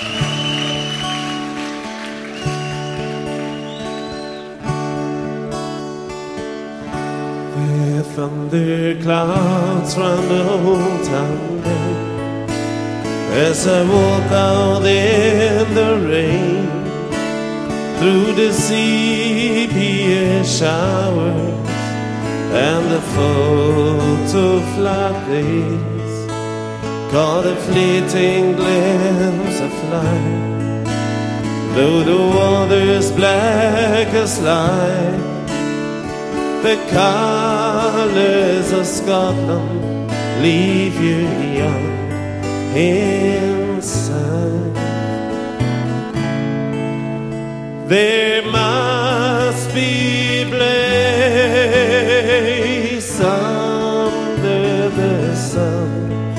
Where thunder clouds round the hometown bed, as I walk out in the rain, through the sepia showers and the photo floppies, caught a fleeting glimpse of light, though the water's black as light. The colors of Scotland leave you young inside. There